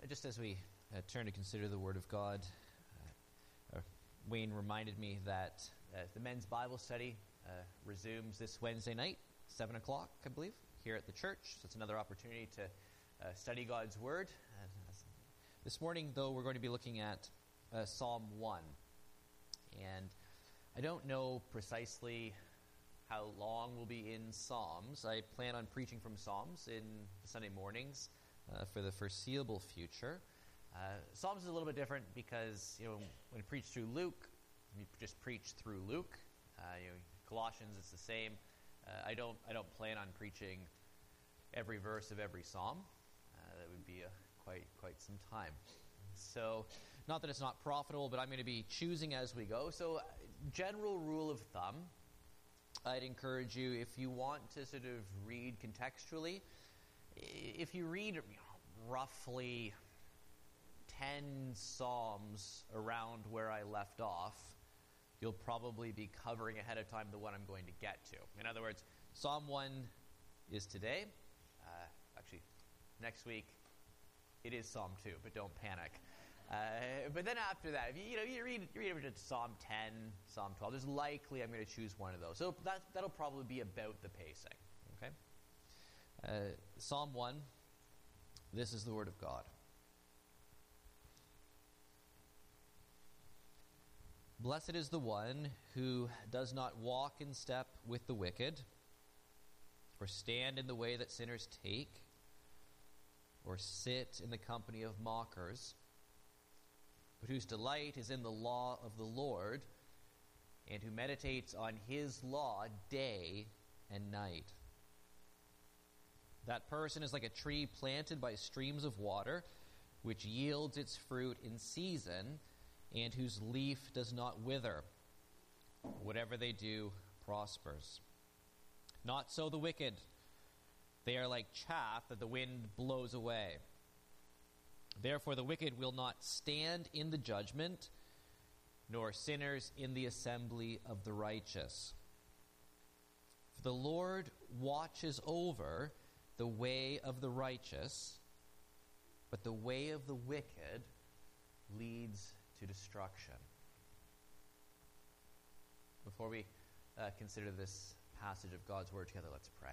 Just as we turn to consider the Word of God, Wayne reminded me that the men's Bible study resumes this Wednesday night, 7 o'clock, I believe, here at the church. So it's another opportunity to study God's Word. This morning, though, we're going to be looking at Psalm 1. And I don't know precisely how long we'll be in Psalms. I plan on preaching from Psalms in the Sunday mornings for the foreseeable future. Psalms is a little bit different because, when you preach through Luke, you just preach through Luke. Colossians, it's the same. I don't plan on preaching every verse of every psalm. That would be quite some time. So, not that it's not profitable, but I'm going to be choosing as we go. So, general rule of thumb, I'd encourage you, if you want to sort of read contextually, if you read roughly 10 psalms around where I left off, you'll probably be covering ahead of time the one I'm going to get to. In other words, Psalm 1 is today. Actually, next week it is Psalm 2, but don't panic. But then after that, you read over to Psalm 10, Psalm 12, there's likely I'm going to choose one of those. So that'll probably be about the pacing. Okay? Psalm 1, this is the Word of God. Blessed is the one who does not walk in step with the wicked, or stand in the way that sinners take, or sit in the company of mockers, but whose delight is in the law of the Lord, and who meditates on his law day and night. That person is like a tree planted by streams of water, which yields its fruit in season, and whose leaf does not wither. Whatever they do prospers. Not so the wicked. They are like chaff that the wind blows away. Therefore the wicked will not stand in the judgment, nor sinners in the assembly of the righteous. For the Lord watches over the way of the righteous, but the way of the wicked leads to destruction. Before we consider this passage of God's Word together, let's pray.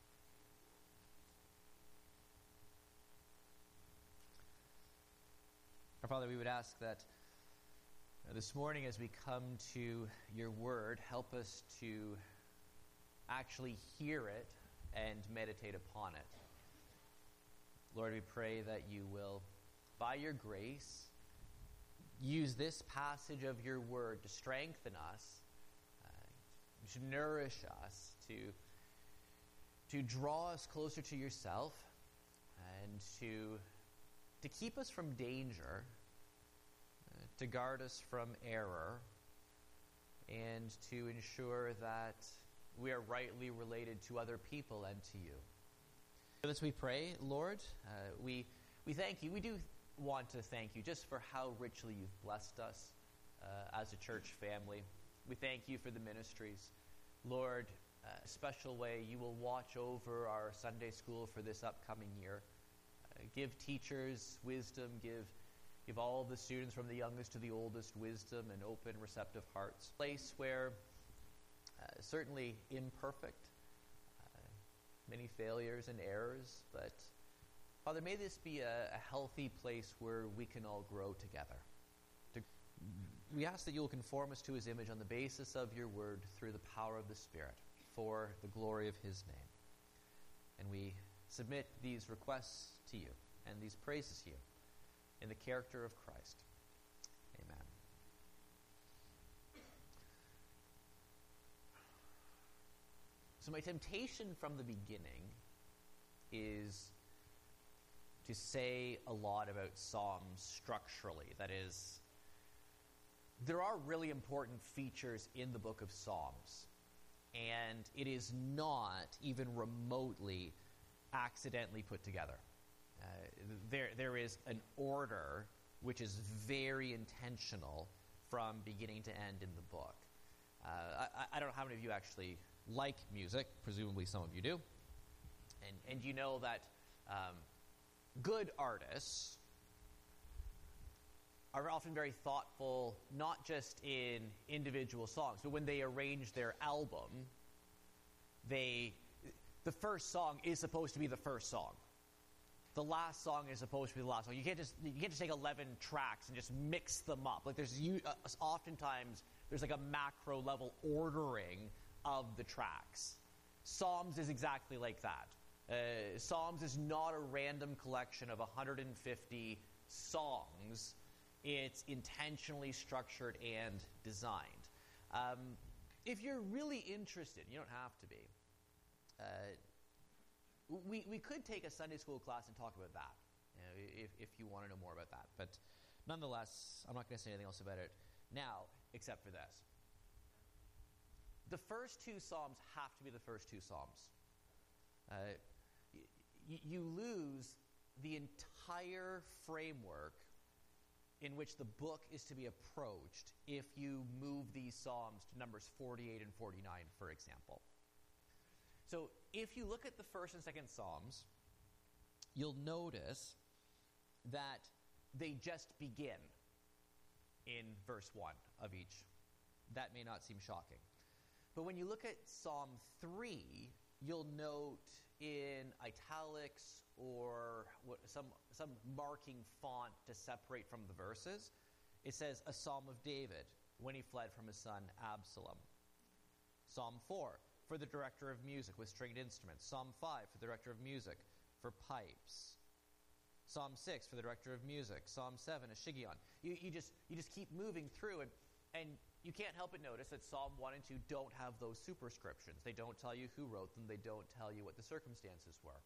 Our Father, we would ask that this morning as we come to your Word, help us to actually hear it and meditate upon it. Lord, we pray that you will, by your grace, use this passage of your Word to strengthen us, to nourish us, to draw us closer to yourself, and to keep us from danger, to guard us from error, and to ensure that we are rightly related to other people and to you. As we pray, Lord, we thank you. We do want to thank you just for how richly you've blessed us as a church family. We thank you for the ministries. Lord, a special way, you will watch over our Sunday school for this upcoming year. Give teachers wisdom, give all the students from the youngest to the oldest wisdom and open, receptive hearts. Place where, certainly imperfect, many failures and errors, but Father, may this be a healthy place where we can all grow together. We ask that you will conform us to his image on the basis of your word through the power of the Spirit for the glory of his name. And we submit these requests to you and these praises to you in the character of Christ. Amen. So my temptation from the beginning is to say a lot about Psalms structurally. That is, there are really important features in the book of Psalms, and it is not even remotely accidentally put together. There is an order which is very intentional from beginning to end in the book. I don't know how many of you actually like music. Presumably some of you do. And you know that good artists are often very thoughtful, not just in individual songs, but when they arrange their album, the first song is supposed to be the first song. The last song is supposed to be the last song. You can't just take 11 tracks and just mix them up. Like oftentimes there's like a macro level ordering of the tracks. Psalms is exactly like that. Psalms is not a random collection of 150 songs. It's intentionally structured and designed. If you're really interested, you don't have to be. We could take a Sunday school class and talk about that, if you want to know more about that. But nonetheless, I'm not going to say anything else about it now, except for this. The first two Psalms have to be the first two Psalms. You lose the entire framework in which the book is to be approached if you move these Psalms to Numbers 48 and 49, for example. So if you look at the first and second Psalms, you'll notice that they just begin in verse 1 of each. That may not seem shocking. But when you look at Psalm 3, you'll note in italics or some marking font to separate from the verses, it says, a Psalm of David when he fled from his son Absalom. Psalm 4, for the director of music with stringed instruments. Psalm 5, for the director of music for pipes. Psalm 6, for the director of music. Psalm 7, a Shiggaion. You just keep moving through, and you can't help but notice that Psalm 1 and 2 don't have those superscriptions. They don't tell you who wrote them. They don't tell you what the circumstances were.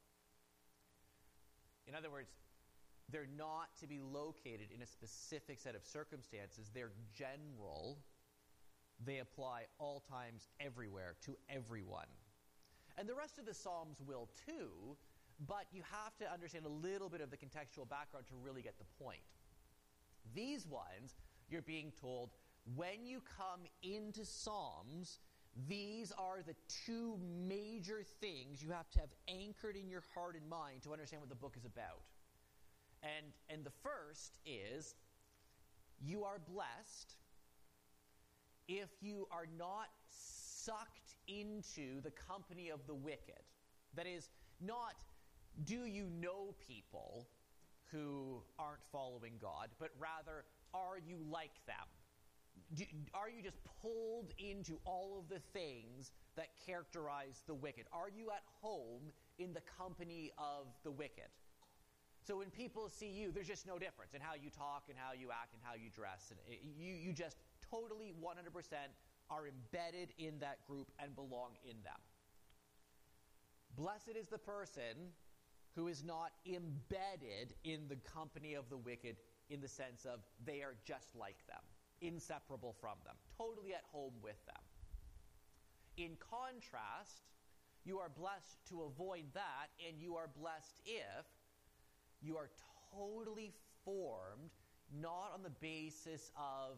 In other words, they're not to be located in a specific set of circumstances. They're general. They apply all times, everywhere, to everyone. And the rest of the Psalms will too, but you have to understand a little bit of the contextual background to really get the point. These ones, you're being told, when you come into Psalms, these are the two major things you have to have anchored in your heart and mind to understand what the book is about. And the first is, you are blessed if you are not sucked into the company of the wicked. That is, not do you know people who aren't following God, but rather, are you like them? Are you just pulled into all of the things that characterize the wicked? Are you at home in the company of the wicked? So when people see you, there's just no difference in how you talk and how you act and how you dress. And you just totally 100% are embedded in that group and belong in them. Blessed is the person who is not embedded in the company of the wicked in the sense of they are just like them, inseparable from them, totally at home with them. In contrast, you are blessed to avoid that, and you are blessed if you are totally formed not on the basis of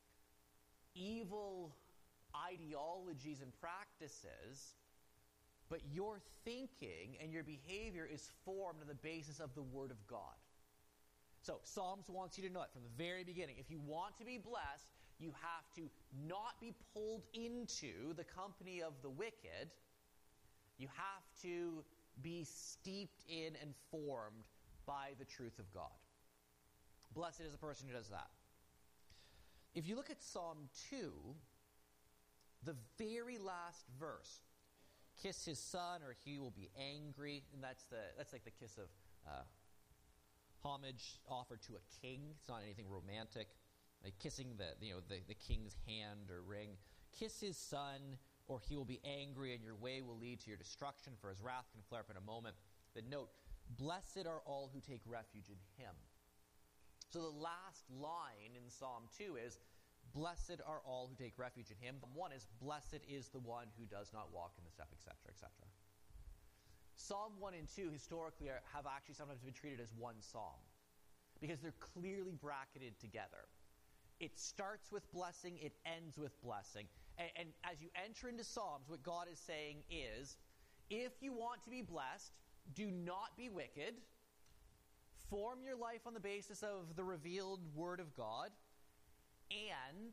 evil ideologies and practices, but your thinking and your behavior is formed on the basis of the Word of God. So Psalms wants you to know it from the very beginning. If you want to be blessed, you have to not be pulled into the company of the wicked. You have to be steeped in and formed by the truth of God. Blessed is the person who does that. If you look at Psalm 2, the very last verse, kiss his son or he will be angry, and that's like the kiss of homage offered to a king. It's not anything romantic. Like kissing the king's hand or ring. Kiss his son or he will be angry and your way will lead to your destruction, for his wrath can flare up in a moment. Then note, blessed are all who take refuge in him. So the last line in Psalm 2 is, blessed are all who take refuge in him. One is, blessed is the one who does not walk in the step, etc., etc. Psalm 1 and 2 historically have actually sometimes been treated as one psalm because they're clearly bracketed together. It starts with blessing, it ends with blessing. And as you enter into Psalms, what God is saying is, if you want to be blessed, do not be wicked, form your life on the basis of the revealed Word of God, and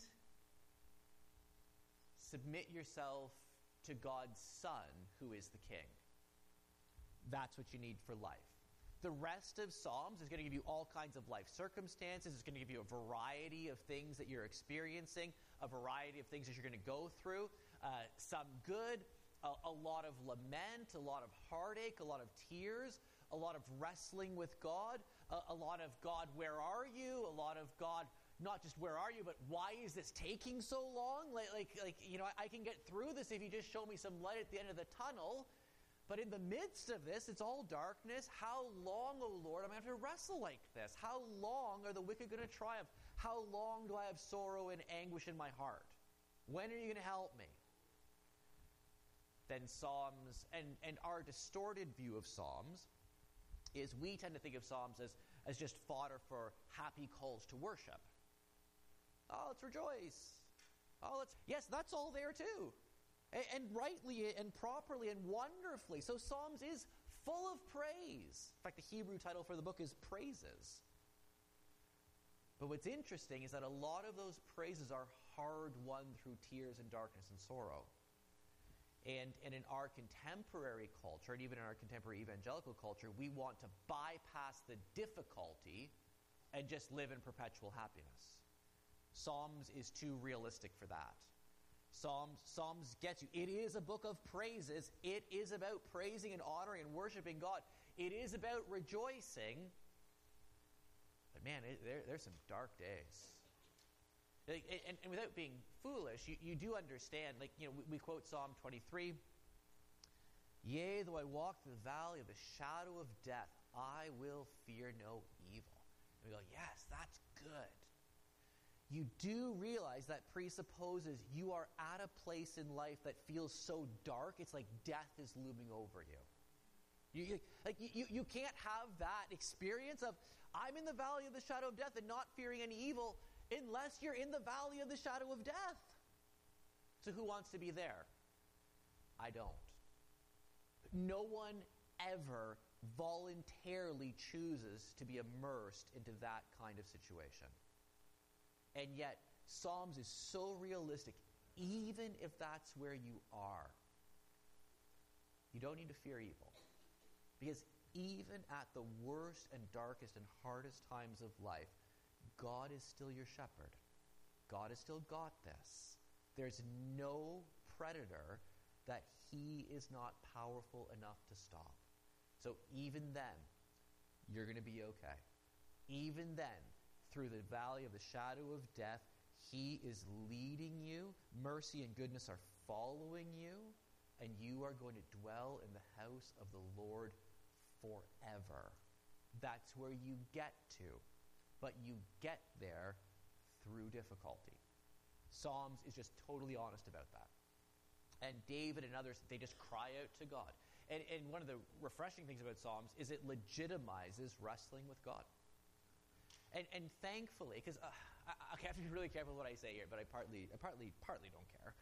submit yourself to God's Son, who is the King. That's what you need for life. The rest of Psalms is going to give you all kinds of life circumstances. It's going to give you a variety of things that you're experiencing, a variety of things that you're going to go through, some good, a lot of lament, a lot of heartache, a lot of tears, a lot of wrestling with God, a lot of God, where are you? A lot of God, not just where are you, but why is this taking so long? I can get through this if you just show me some light at the end of the tunnel. But in the midst of this, it's all darkness. How long, O Lord, am I going to have to wrestle like this? How long are the wicked going to triumph? How long do I have sorrow and anguish in my heart? When are you going to help me? Then Psalms, and our distorted view of Psalms is we tend to think of Psalms as just fodder for happy calls to worship. Oh, let's rejoice. Yes, that's all there too. And rightly and properly and wonderfully. So Psalms is full of praise. In fact, the Hebrew title for the book is Praises. But what's interesting is that a lot of those praises are hard-won through tears and darkness and sorrow. And in our contemporary culture, and even in our contemporary evangelical culture, we want to bypass the difficulty and just live in perpetual happiness. Psalms is too realistic for that. Psalms gets you. It is a book of praises. It is about praising and honoring and worshiping God. It is about rejoicing. But man, there's some dark days. And without being foolish, you do understand, we quote Psalm 23, "Yea, though I walk through the valley of the shadow of death, I will fear no evil." And we go, yes, that's good. You do realize that presupposes you are at a place in life that feels so dark, it's like death is looming over you. You can't have that experience of, I'm in the valley of the shadow of death and not fearing any evil, unless you're in the valley of the shadow of death. So who wants to be there? I don't. No one ever voluntarily chooses to be immersed into that kind of situation. And yet, Psalms is so realistic, even if that's where you are. You don't need to fear evil. Because even at the worst and darkest and hardest times of life, God is still your shepherd. God has still got this. There's no predator that he is not powerful enough to stop. So even then, you're going to be okay. Even then, through the valley of the shadow of death, he is leading you. Mercy and goodness are following you. And you are going to dwell in the house of the Lord forever. That's where you get to. But you get there through difficulty. Psalms is just totally honest about that. And David and others, they just cry out to God. And one of the refreshing things about Psalms is it legitimizes wrestling with God. And thankfully, because I have to be really careful what I say here, but I partly don't care.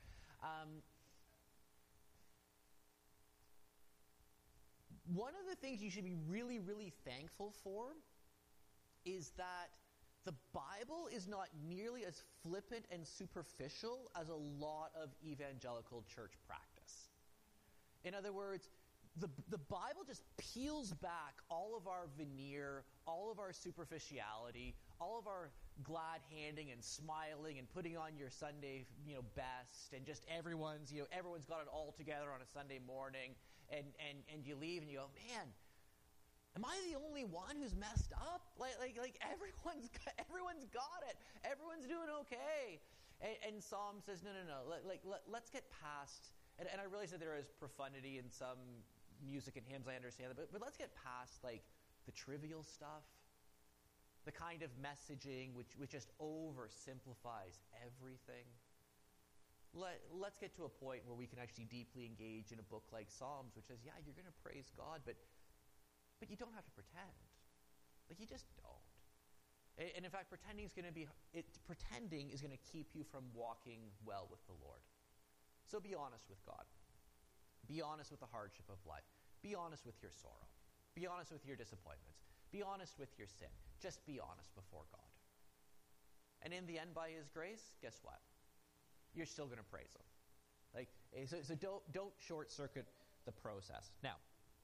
One of the things you should be really, really thankful for is that the Bible is not nearly as flippant and superficial as a lot of evangelical church practice. In other words, the Bible just peels back all of our veneer, all of our superficiality, all of our glad handing and smiling and putting on your Sunday, best, and just everyone's got it all together on a Sunday morning, and you leave and you go, man, am I the only one who's messed up? Like everyone's got it. Everyone's doing okay. And Psalm says, no. Let's get past. And I realize that there is profundity in some music and hymns, I understand that, but let's get past the trivial stuff, the kind of messaging which just oversimplifies everything. Let's get to a point where we can actually deeply engage in a book like Psalms, which says, yeah, you're going to praise God, but you don't have to pretend. You just don't. And in fact, pretending is going to keep you from walking well with the Lord. So be honest with God. Be honest with the hardship of life. Be honest with your sorrow. Be honest with your disappointments. Be honest with your sin. Just be honest before God. And in the end, by His grace, guess what? You're still going to praise Him. So don't short circuit the process. Now,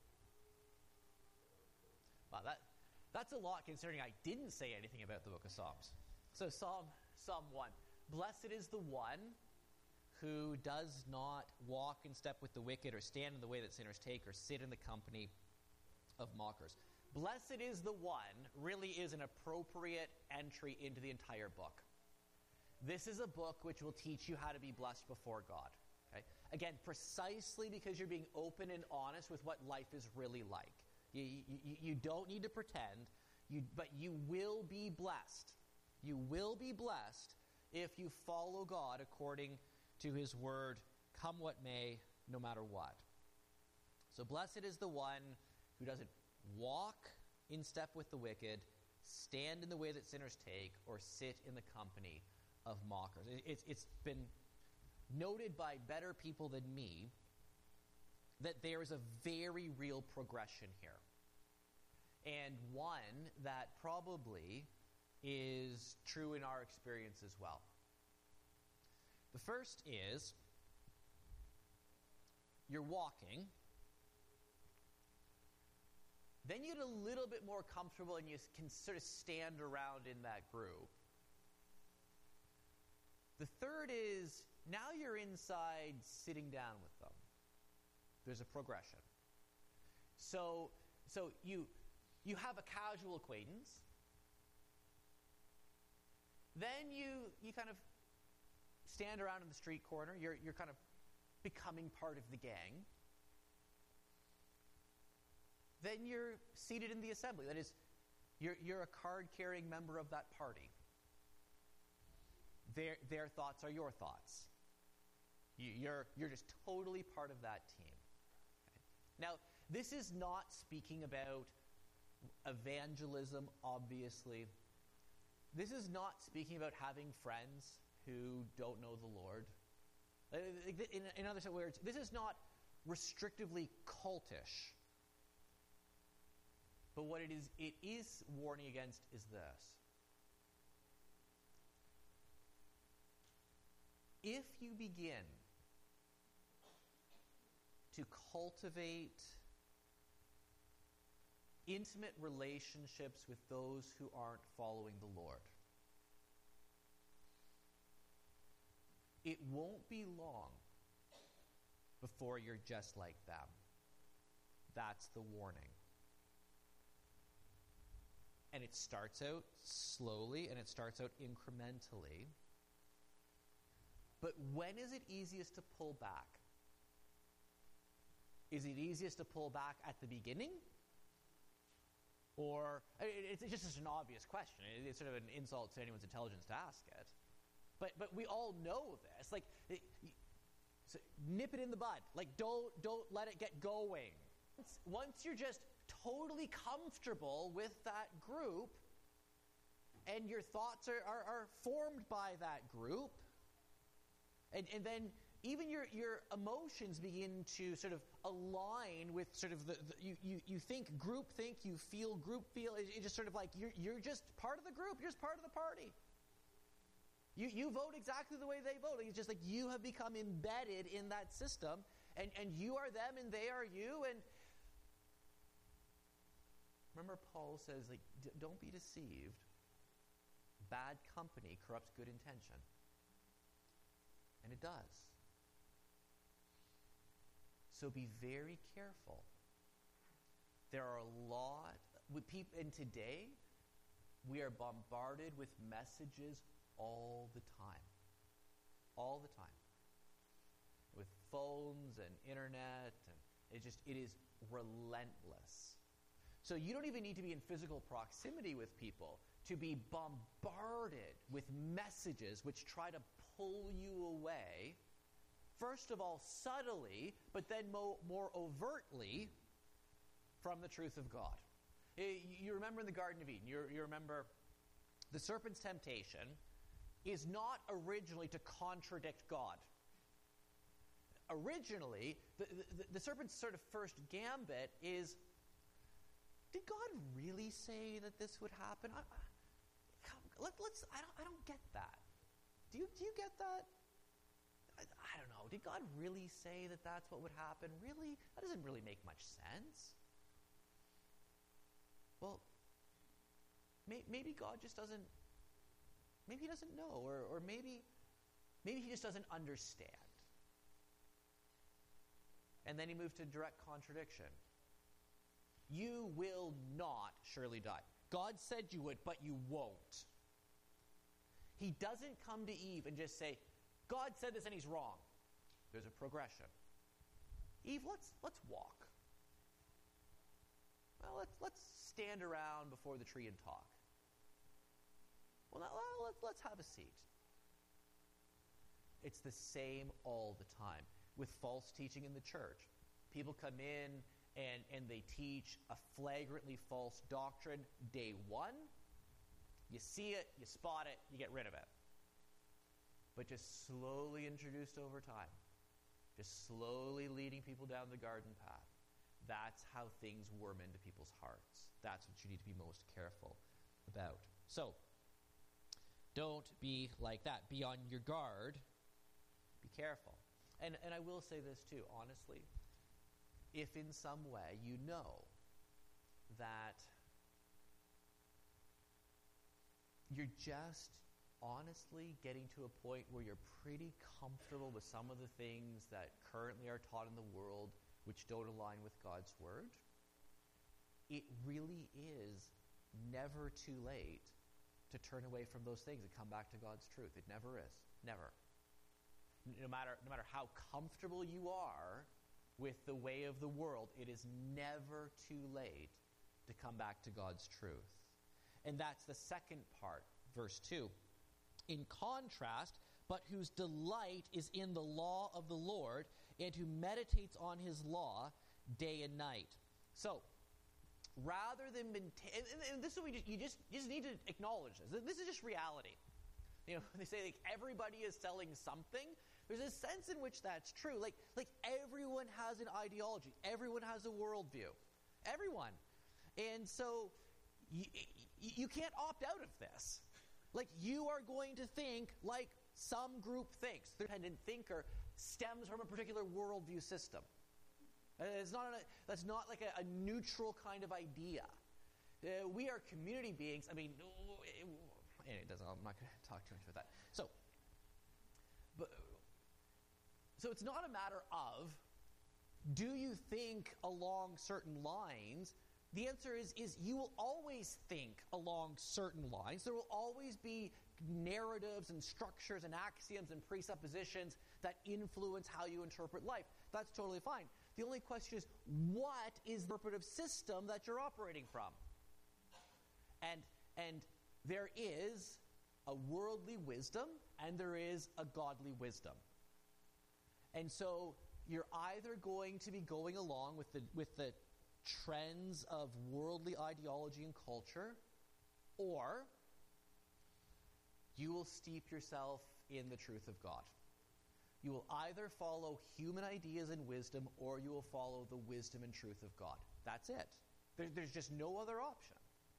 wow, that's a lot considering I didn't say anything about the book of Psalms. So Psalm 1. Blessed is the one who does not walk in step with the wicked, or stand in the way that sinners take, or sit in the company of mockers. Blessed is the one really is an appropriate entry into the entire book. This is a book which will teach you how to be blessed before God. Okay? Again, precisely because you're being open and honest with what life is really like. You don't need to pretend, but you will be blessed. You will be blessed if you follow God according to His word, come what may, no matter what. So blessed is the one who doesn't walk in step with the wicked, stand in the way that sinners take, or sit in the company of mockers. It's been noted by better people than me that there is a very real progression here. And one that probably is true in our experience as well. The first is, you're walking, then you get a little bit more comfortable and you can sort of stand around in that group. The third is, now you're inside sitting down with them. There's a progression. So you have a casual acquaintance. Then you kind of stand around in the street corner. You're kind of becoming part of the gang. Then you're seated in the assembly. That is, you're a card-carrying member of that party. Their thoughts are your thoughts. You're just totally part of that team. Okay? Now, this is not speaking about evangelism, obviously. This is not speaking about having friends who don't know the Lord. In other words, this is not restrictively cultish. But what it is warning against is this. If you begin to cultivate intimate relationships with those who aren't following the Lord, it won't be long before you're just like them. That's the warning. And it starts out slowly and it starts out incrementally. But when is it easiest to pull back? Is it easiest to pull back at the beginning? Or, it's just such an obvious question. It's sort of an insult to anyone's intelligence to ask it. But we all know this. So nip it in the bud. Don't let it get going. Once you're just totally comfortable with that group, and your thoughts are formed by that group, and then even your emotions begin to sort of align with sort of you think group think, you feel group feel. It's just sort of like you're just part of the group. You're just part of the party. You vote exactly the way they vote. It's just like you have become embedded in that system, and you are them and they are you. And remember, Paul says, don't be deceived. Bad company corrupts good intention. And it does. So be very careful. There are a lot with people, and today we are bombarded with messages all the time. All the time. With phones and internet, and it is relentless. So you don't even need to be in physical proximity with people to be bombarded with messages which try to pull you away, first of all subtly, but then more overtly from the truth of God. You remember in the Garden of Eden, you remember the serpent's temptation is not originally to contradict God. Originally, the serpent's sort of first gambit is, did God really say that this would happen? I don't get that. Do you get that? I don't know. Did God really say that that's what would happen? Really? That doesn't really make much sense. Well, maybe God just doesn't, maybe he doesn't know, or maybe he just doesn't understand. And then he moved to direct contradiction. You will not surely die. God said you would, but you won't. He doesn't come to Eve and just say, God said this and he's wrong. There's a progression. Eve, let's walk. Well, let's stand around before the tree and talk. Well, let's have a seat. It's the same all the time with false teaching in the church. People come in and they teach a flagrantly false doctrine day one. You see it, you spot it, you get rid of it. But just slowly introduced over time. Just slowly leading people down the garden path. That's how things worm into people's hearts. That's what you need to be most careful about. So, don't be like that. Be on your guard. Be careful. And I will say this too, honestly. If in some way you know that you're just honestly getting to a point where you're pretty comfortable with some of the things that currently are taught in the world which don't align with God's word, it really is never too late to turn away from those things and come back to God's truth. It never is. Never. No matter how comfortable you are with the way of the world, it is never too late to come back to God's truth. And that's the second part, verse 2. In contrast, but whose delight is in the law of the Lord, and who meditates on his law day and night. So, rather than and this is what you just need to acknowledge this. This is just reality. You know, they say like everybody is selling something. There's a sense in which that's true. Like everyone has an ideology. Everyone has a worldview. Everyone. And so you can't opt out of this. Like you are going to think like some group thinks. The independent thinker stems from a particular worldview system. That's not like a neutral kind of idea. We are community beings. I mean, it doesn't. I'm not going to talk too much about that. So it's not a matter of, do you think along certain lines? The answer is you will always think along certain lines. There will always be narratives and structures and axioms and presuppositions that influence how you interpret life. That's totally fine. The only question is, what is the interpretive system that you're operating from? And there is a worldly wisdom and there is a godly wisdom. And so you're either going to be going along with the trends of worldly ideology and culture, or you will steep yourself in the truth of God. You will either follow human ideas and wisdom, or you will follow the wisdom and truth of God. That's it. There's just no other option.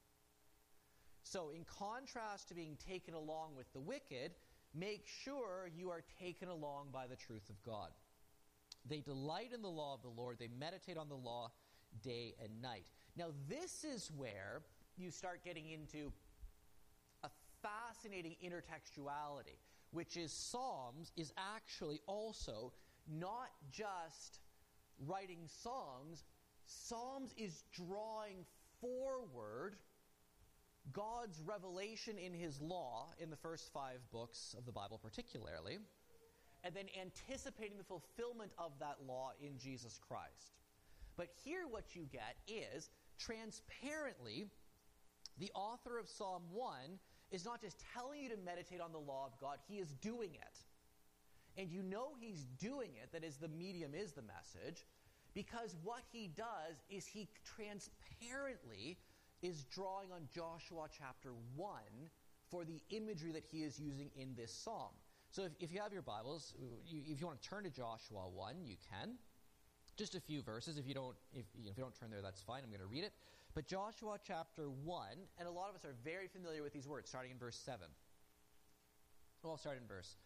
So in contrast to being taken along with the wicked, make sure you are taken along by the truth of God. They delight in the law of the Lord. They meditate on the law day and night. Now this is where you start getting into a fascinating intertextuality, which is Psalms is actually also not just writing songs. Psalms is drawing forward God's revelation in his law in the first 5 books of the Bible particularly, and then anticipating the fulfillment of that law in Jesus Christ. But here what you get is, transparently, the author of Psalm 1 is not just telling you to meditate on the law of God, he is doing it. And you know he's doing it, that is, the medium is the message, because what he does is he transparently is drawing on Joshua chapter 1 for the imagery that he is using in this psalm. So if you have your Bibles, if you want to turn to Joshua 1, you can. Just a few verses. If you don't turn there, that's fine. I'm going to read it. But Joshua chapter 1, and a lot of us are very familiar with these words, starting in verse 7. Well, I'll start in verse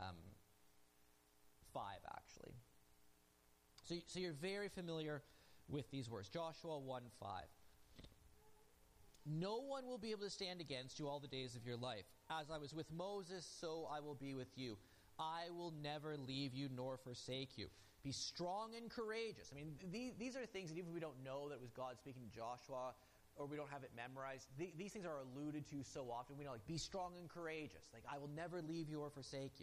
5, actually. So you're very familiar with these words. Joshua 1:5. No one will be able to stand against you all the days of your life. As I was with Moses, so I will be with you. I will never leave you nor forsake you. Be strong and courageous. I mean, these are things that even if we don't know that it was God speaking to Joshua, or we don't have it memorized, these things are alluded to so often. We know, like, be strong and courageous. Like, I will never leave you or forsake you.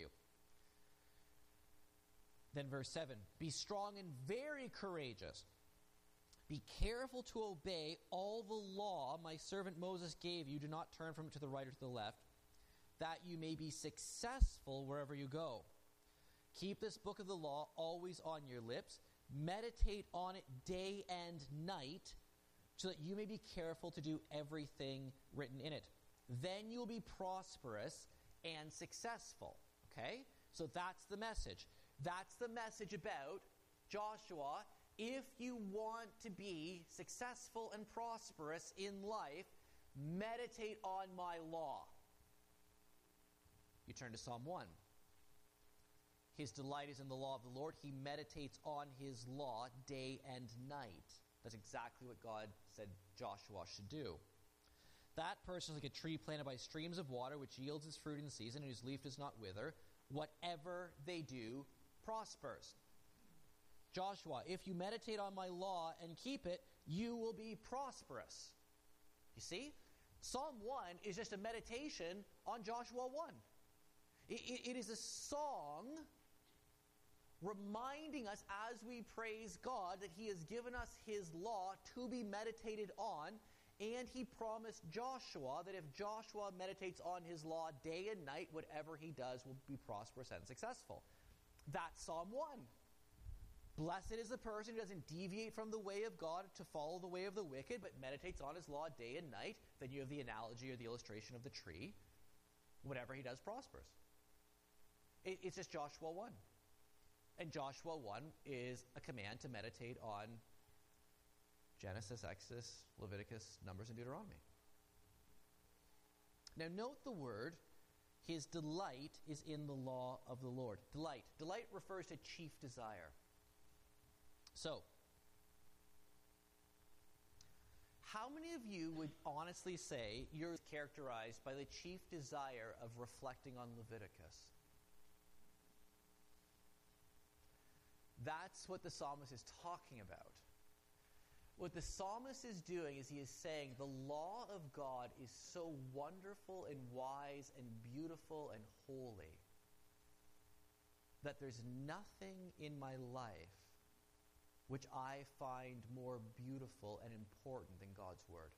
Then verse 7, be strong and very courageous. Be careful to obey all the law my servant Moses gave you. Do not turn from it to the right or to the left, that you may be successful wherever you go. Keep this book of the law always on your lips. Meditate on it day and night, so that you may be careful to do everything written in it. Then you'll be prosperous and successful. Okay? So that's the message. That's the message about Joshua. If you want to be successful and prosperous in life, meditate on my law. You turn to Psalm 1. His delight is in the law of the Lord. He meditates on his law day and night. That's exactly what God said Joshua should do. That person is like a tree planted by streams of water, which yields its fruit in season, and whose leaf does not wither. Whatever they do prospers. Joshua, if you meditate on my law and keep it, you will be prosperous. You see? Psalm 1 is just a meditation on Joshua 1. It is a song reminding us as we praise God that he has given us his law to be meditated on, and he promised Joshua that if Joshua meditates on his law day and night, whatever he does will be prosperous and successful. That's Psalm 1. Blessed is the person who doesn't deviate from the way of God to follow the way of the wicked, but meditates on his law day and night. Then you have the analogy or the illustration of the tree. Whatever he does prospers. It's just Joshua 1. And Joshua 1 is a command to meditate on Genesis, Exodus, Leviticus, Numbers, and Deuteronomy. Now note the word, his delight is in the law of the Lord. Delight. Delight refers to chief desire. So, how many of you would honestly say you're characterized by the chief desire of reflecting on Leviticus? That's what the psalmist is talking about. What the psalmist is doing is he is saying the law of God is so wonderful and wise and beautiful and holy that there's nothing in my life which I find more beautiful and important than God's word.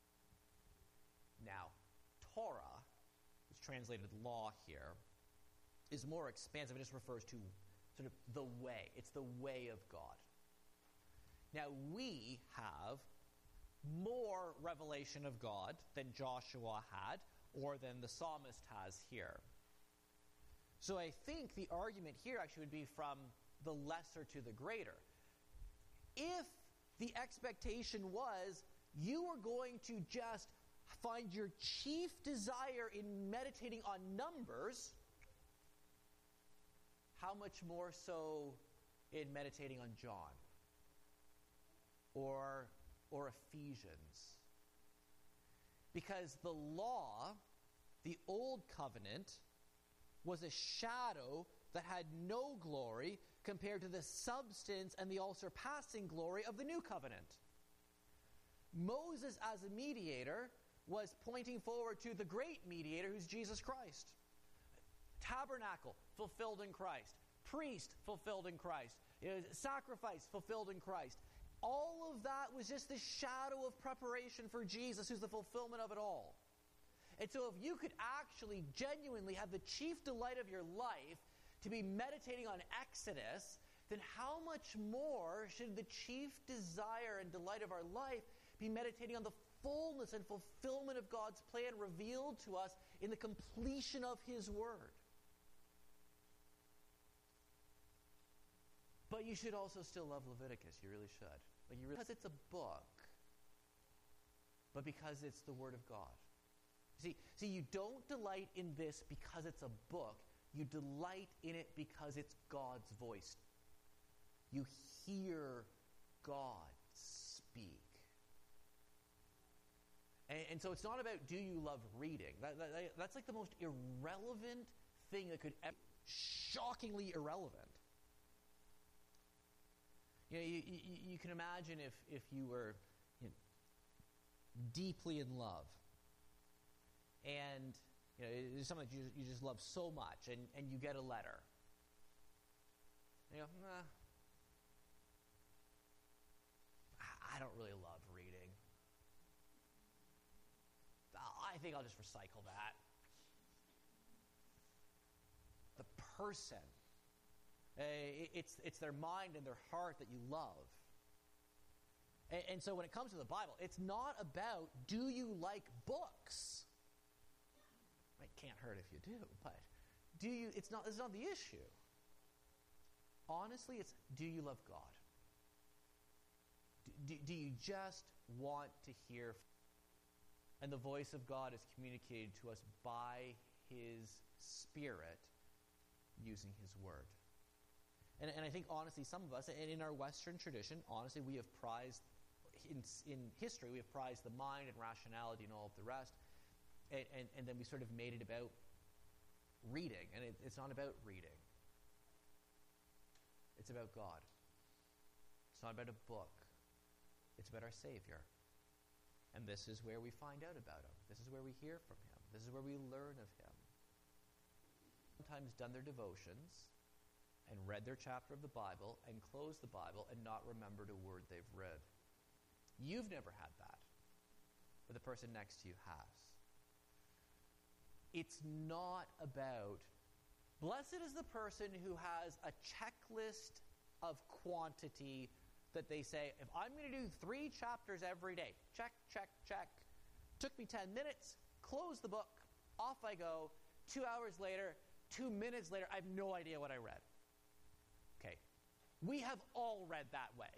Now, Torah, which is translated law here, is more expansive. It just refers to sort of the way. It's the way of God. Now, we have more revelation of God than Joshua had or than the psalmist has here. So I think the argument here actually would be from the lesser to the greater. If the expectation was you were going to just find your chief desire in meditating on Numbers, how much more so in meditating on John or Ephesians? Because the law, the old covenant, was a shadow that had no glory compared to the substance and the all-surpassing glory of the new covenant. Moses, as a mediator, was pointing forward to the great mediator, who's Jesus Christ. Tabernacle, fulfilled in Christ. Priest, fulfilled in Christ. Sacrifice, fulfilled in Christ. All of that was just the shadow of preparation for Jesus, who's the fulfillment of it all. And so if you could actually genuinely have the chief delight of your life to be meditating on Exodus, then how much more should the chief desire and delight of our life be meditating on the fullness and fulfillment of God's plan revealed to us in the completion of his word? But you should also still love Leviticus. You really should. Because it's a book but because it's the Word of God. See, you don't delight in this because it's a book. You delight in it because it's God's voice. You hear God speak. And so it's not about do you love reading. That's like the most irrelevant thing that could ever be. Shockingly irrelevant. You know, you can imagine if you were deeply in love, and it's something that you just love so much, and you get a letter. And you go, I don't really love reading. I think I'll just recycle that. The person, it's their mind and their heart that you love. And so when it comes to the Bible, it's not about do you like books. It can't hurt if you do, but it's not the issue. Honestly, it's do you love God? Do you just want to hear? And the voice of God is communicated to us by His Spirit using His Word. And I think, honestly, some of us, and in our Western tradition, honestly, we have prized, in history, we have prized the mind and rationality and all of the rest, and then we sort of made it about reading. And it's not about reading. It's about God. It's not about a book. It's about our Savior. And this is where we find out about Him. This is where we hear from Him. This is where we learn of Him. Sometimes done their devotions and read their chapter of the Bible and closed the Bible and not remembered a word they've read. You've never had that, but the person next to you has. It's not about, blessed is the person who has a checklist of quantity that they say, if I'm going to do 3 chapters every day, check, check, check. Took me 10 minutes, close the book, off I go. 2 hours later, 2 minutes later, I have no idea what I read. Okay, we have all read that way.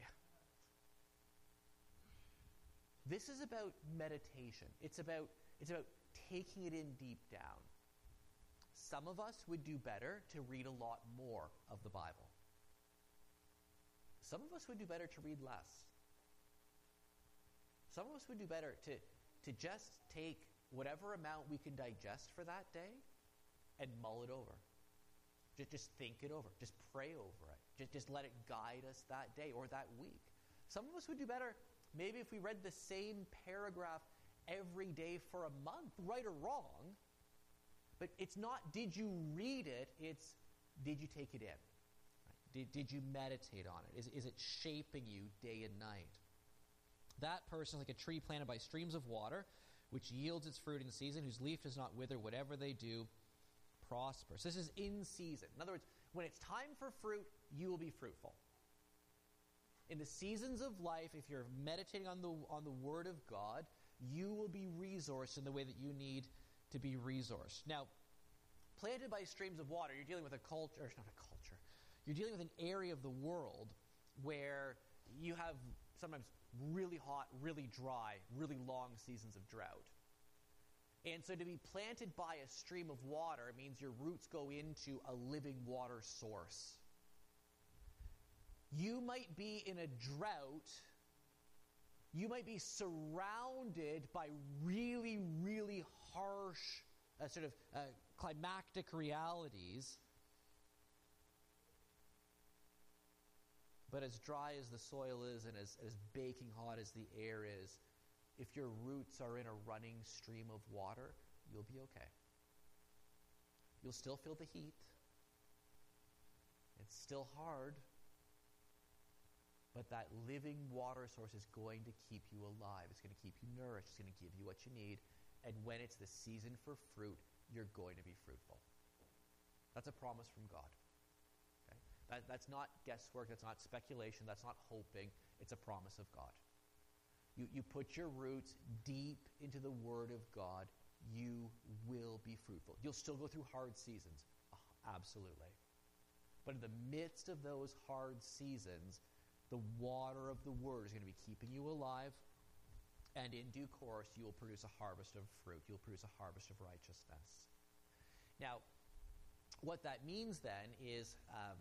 This is about meditation. It's about taking it in deep down. Some of us would do better to read a lot more of the Bible. Some of us would do better to read less. Some of us would do better to just take whatever amount we can digest for that day and mull it over. Just think it over. Just pray over it. Just let it guide us that day or that week. Some of us would do better maybe if we read the same paragraph every day for a month, right or wrong. But it's not did you read it, it's did you take it in? Did you meditate on it? Is it shaping you day and night? That person is like a tree planted by streams of water, which yields its fruit in season, whose leaf does not wither. Whatever they do prospers. This is in season. In other words, when it's time for fruit, you will be fruitful. In the seasons of life, if you're meditating on the Word of God, you will be resourced in the way that you need to be resourced. Now, planted by streams of water, you're dealing with a culture, or not a culture, you're dealing with an area of the world where you have sometimes really hot, really dry, really long seasons of drought. And so to be planted by a stream of water means your roots go into a living water source. You might be in a drought. You might be surrounded by really, really harsh climactic realities. But as dry as the soil is and as baking hot as the air is, if your roots are in a running stream of water, you'll be okay. You'll still feel the heat. It's still hard. But that living water source is going to keep you alive. It's going to keep you nourished. It's going to give you what you need. And when it's the season for fruit, you're going to be fruitful. That's a promise from God. That's not guesswork. That's not speculation. That's not hoping. It's a promise of God. You put your roots deep into the Word of God, you will be fruitful. You'll still go through hard seasons. Oh, absolutely. But in the midst of those hard seasons, the water of the Word is going to be keeping you alive, And in due course, you will produce a harvest of fruit. You'll produce a harvest of righteousness. Now, what that means then is,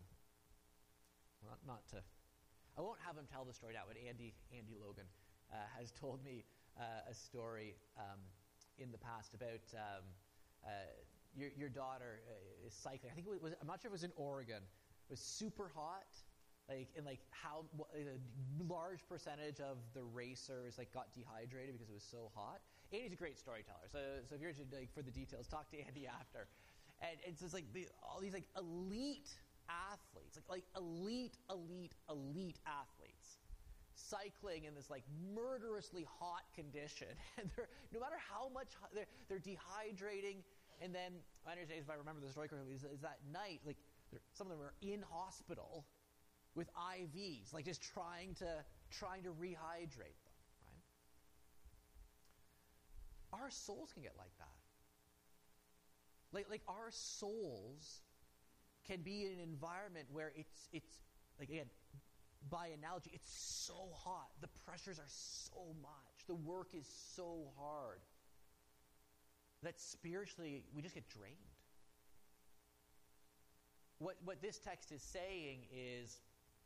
I won't have him tell the story now, but Andy Logan has told me a story in the past about your daughter is cycling. I think it was, I'm not sure if it was in Oregon. It was super hot. How a large percentage of the racers got dehydrated because it was so hot. Andy's a great storyteller, so if you're interested for the details, talk to Andy after. And it's just all these elite athletes, elite athletes, cycling in this murderously hot condition, and no matter how much they're dehydrating. And then my understanding, if I remember the story correctly, is that night some of them are in hospital with IVs, just trying to rehydrate them, right? Our souls can get like that. Our souls can be in an environment where it's again, by analogy, it's so hot. The pressures are so much. The work is so hard that spiritually we just get drained. What this text is saying is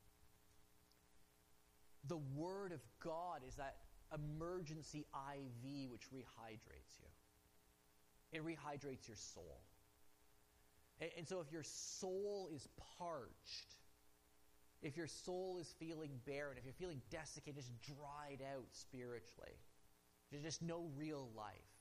the Word of God is that emergency IV which rehydrates you. It rehydrates your soul. And so if your soul is parched, if your soul is feeling barren, if you're feeling desiccated, just dried out spiritually, there's just no real life,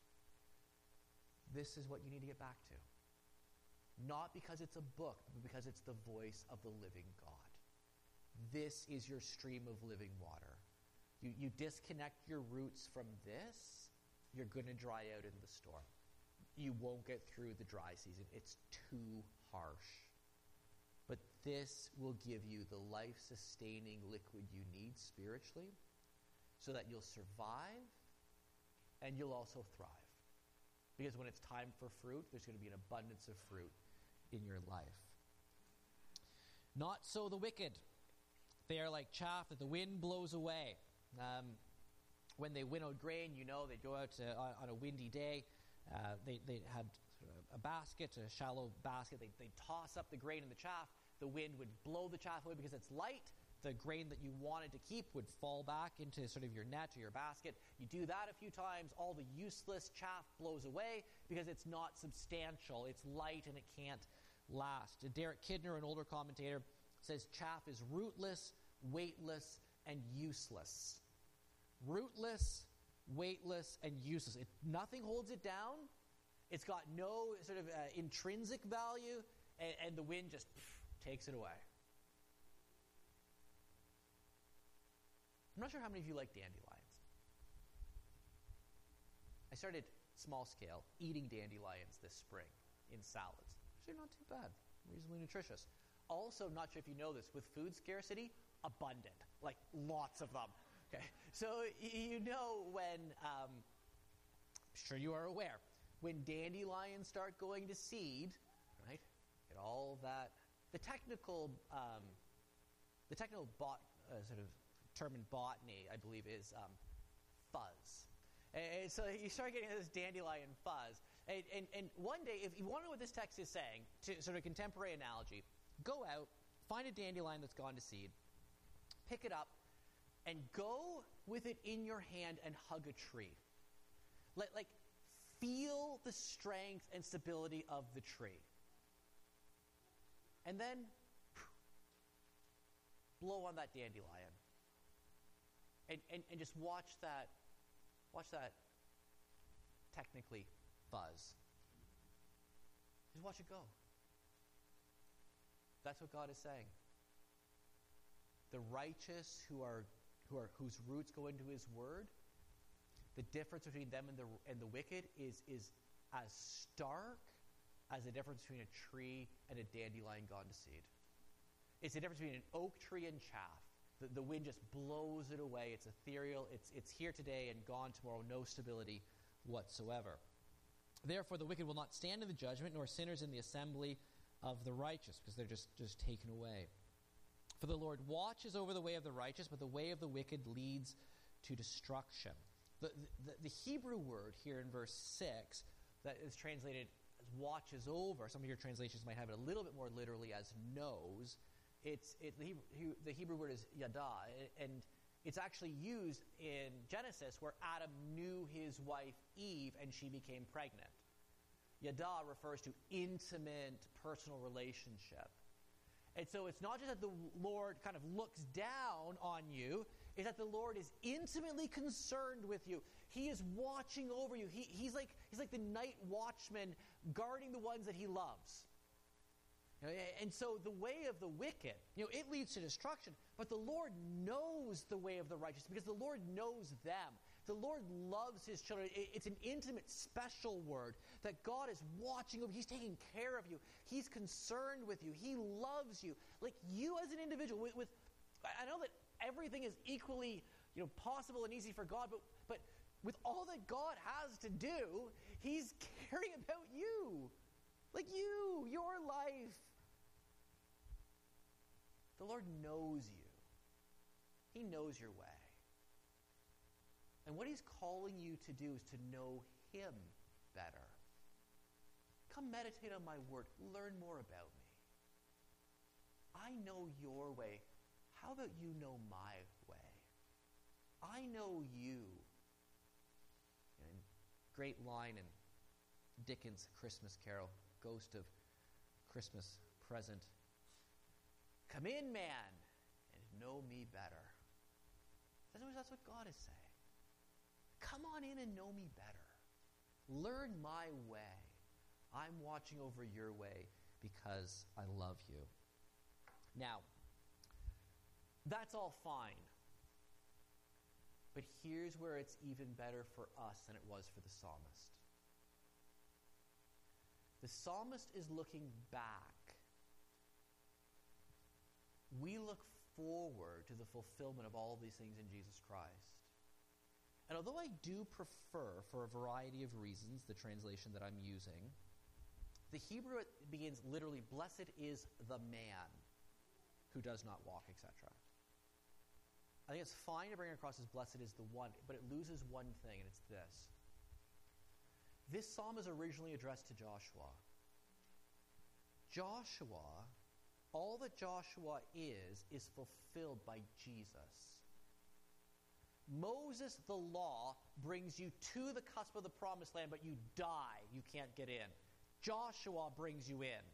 this is what you need to get back to. Not because it's a book, but because it's the voice of the living God. This is your stream of living water. You disconnect your roots from this, you're going to dry out in the storm. You won't get through the dry season. It's too harsh. But this will give you the life-sustaining liquid you need spiritually so that you'll survive and you'll also thrive. Because when it's time for fruit, there's going to be an abundance of fruit in your life. Not so the wicked. They are like chaff that the wind blows away. When they winnow grain, they go out on a windy day. They had a basket, a shallow basket. They toss up the grain in the chaff. The wind would blow the chaff away because it's light. The grain that you wanted to keep would fall back into sort of your net or your basket. You do that a few times, all the useless chaff blows away because it's not substantial. It's light and it can't last. Derek Kidner, an older commentator, says chaff is rootless, weightless, and useless. Rootless, weightless, and useless. Nothing holds it down. It's got no sort of intrinsic value, and the wind just takes it away. I'm not sure how many of you like dandelions. I started small scale eating dandelions this spring in salads. Actually not too bad, reasonably nutritious. Also, not sure if you know this, with food scarcity, abundant, lots of them. Okay, so when, I'm sure you are aware, when dandelions start going to seed, right, get all that, the technical sort of term in botany, I believe, is fuzz. And so you start getting this dandelion fuzz. And one day, if you want to know what this text is saying, to sort of contemporary analogy, go out, find a dandelion that's gone to seed, pick it up, and go with it in your hand and hug a tree. Feel the strength and stability of the tree. And then blow on that dandelion. And just watch that technically buzz. Just watch it go. That's what God is saying. The righteous whose roots go into His Word, the difference between them and the wicked is as stark as the difference between a tree and a dandelion gone to seed. It's the difference between an oak tree and chaff. The wind just blows it away. It's ethereal. It's here today and gone tomorrow. No stability whatsoever. Therefore, the wicked will not stand in the judgment, nor sinners in the assembly of the righteous, because they're just taken away. For the Lord watches over the way of the righteous, but the way of the wicked leads to destruction. The Hebrew word here in verse 6 that is translated as watches over, some of your translations might have it a little bit more literally as knows. The Hebrew word is yada, and it's actually used in Genesis where Adam knew his wife Eve and she became pregnant. Yada refers to intimate personal relationship. And so it's not just that the Lord kind of looks down on you, it's that the Lord is intimately concerned with you. He is watching over you. He's like the night watchman guarding the ones that he loves. And so the way of the wicked, it leads to destruction. But the Lord knows the way of the righteous because the Lord knows them. The Lord loves his children. It's an intimate, special word that God is watching over. He's taking care of you. He's concerned with you. He loves you. Like you as an individual. I know that everything is equally possible and easy for God, but with all that God has to do, he's caring about you. Like you, your life. The Lord knows you. He knows your way. And what he's calling you to do is to know him better. Come meditate on my word. Learn more about me. I know your way. How about you know my way? I know you. And great line in Dickens' Christmas Carol, Ghost of Christmas Present. Come in, man, and know me better. That's what God is saying. Come on in and know me better. Learn my way. I'm watching over your way because I love you. Now, that's all fine. But here's where it's even better for us than it was for the psalmist. The psalmist is looking back. We look forward to the fulfillment of all of these things in Jesus Christ. And although I do prefer, for a variety of reasons, the translation that I'm using, the Hebrew begins literally, blessed is the man who does not walk, etc. I think it's fine to bring across as blessed is the one, but it loses one thing, and it's this. This psalm is originally addressed to Joshua. All that Joshua is fulfilled by Jesus. Moses, the law, brings you to the cusp of the promised land, but you die. You can't get in. Joshua brings you in.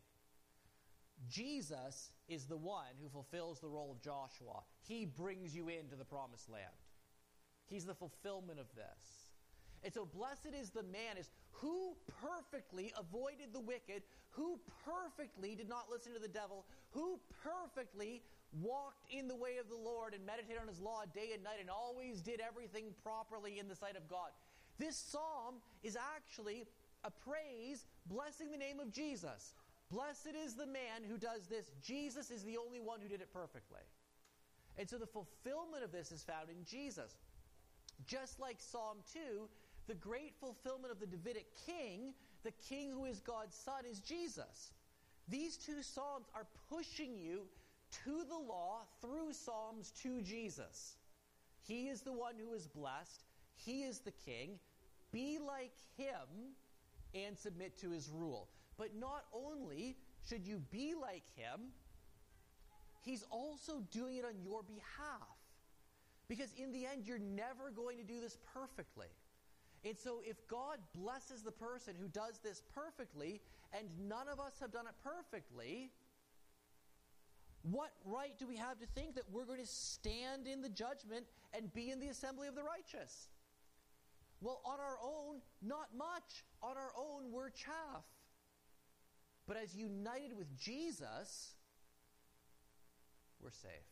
Jesus is the one who fulfills the role of Joshua. He brings you into the promised land. He's the fulfillment of this. And so blessed is the man is who perfectly avoided the wicked, who perfectly did not listen to the devil, who perfectly walked in the way of the Lord and meditated on his law day and night and always did everything properly in the sight of God. This psalm is actually a praise blessing the name of Jesus. Blessed is the man who does this. Jesus is the only one who did it perfectly. And so the fulfillment of this is found in Jesus. Just like Psalm 2, the great fulfillment of the Davidic king, the king who is God's son, is Jesus. These two psalms are pushing you to the law through Psalms to Jesus. He is the one who is blessed. He is the king. Be like him and submit to his rule. But not only should you be like him, he's also doing it on your behalf. Because in the end, you're never going to do this perfectly. And so if God blesses the person who does this perfectly, and none of us have done it perfectly, what right do we have to think that we're going to stand in the judgment and be in the assembly of the righteous? Well, on our own, not much. On our own, we're chaff. But as united with Jesus, we're safe.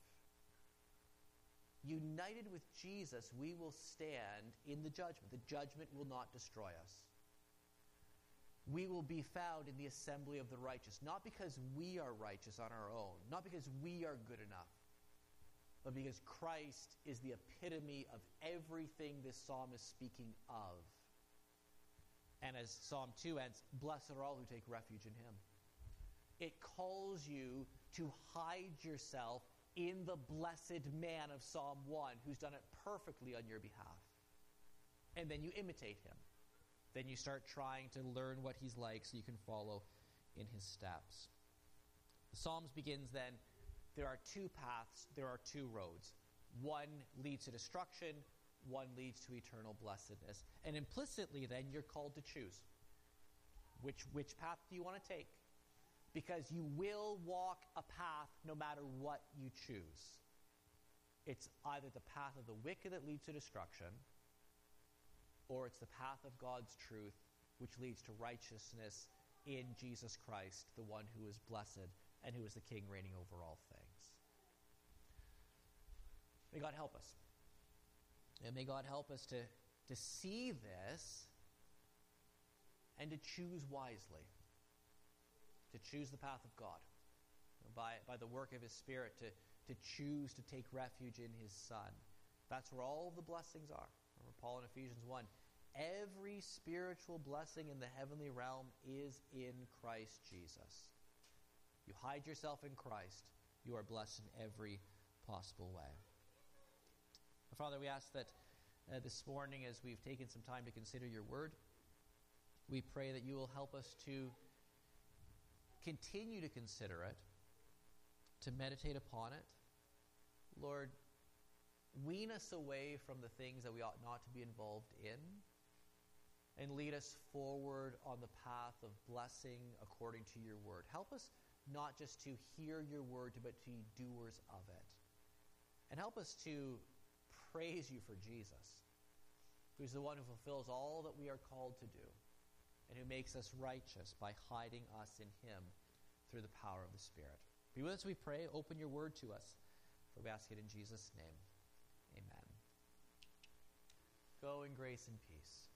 United with Jesus, we will stand in the judgment. The judgment will not destroy us. We will be found in the assembly of the righteous, not because we are righteous on our own, not because we are good enough, but because Christ is the epitome of everything this psalm is speaking of. And as Psalm 2 ends, blessed are all who take refuge in him. It calls you to hide yourself in the blessed man of Psalm 1 who's done it perfectly on your behalf. And then you imitate him. Then you start trying to learn what he's like so you can follow in his steps. The Psalms begins then, there are two paths, there are two roads. One leads to destruction, one leads to eternal blessedness. And implicitly then you're called to choose. Which path do you want to take? Because you will walk a path no matter what you choose. It's either the path of the wicked that leads to destruction, or it's the path of God's truth, which leads to righteousness in Jesus Christ, the one who is blessed and who is the King reigning over all things. May God help us. And may God help us to see this and to choose wisely. To choose the path of God. By the work of his Spirit, to choose to take refuge in his Son. That's where all of the blessings are. Remember Paul in Ephesians 1. Every spiritual blessing in the heavenly realm is in Christ Jesus. You hide yourself in Christ, you are blessed in every possible way. Father, we ask that this morning, as we've taken some time to consider your word, we pray that you will help us to continue to consider it, to meditate upon it. Lord, wean us away from the things that we ought not to be involved in, and lead us forward on the path of blessing according to your word. Help us not just to hear your word, but to be doers of it. And help us to praise you for Jesus, who's the one who fulfills all that we are called to do, and who makes us righteous by hiding us in him through the power of the Spirit. Be with us, we pray. Open your word to us. For we ask it in Jesus' name. Amen. Go in grace and peace.